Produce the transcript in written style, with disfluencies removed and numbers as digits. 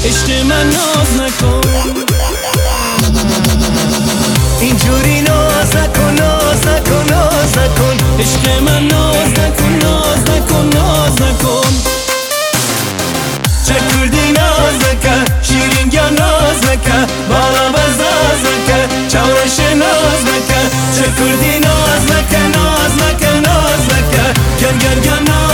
عشق من ناز نکن، اینجوری ناز نکن ناز نکن ناز نکن، عشق من ناز نکن ناز نکن ناز نکن. چه کردی ناز نکن شیرین یا ناز نکن، بالا بزاز نکن چورش ناز نکن. چه کردی ناز نکن ناز نکن ناز نکن، گر گر گر ناز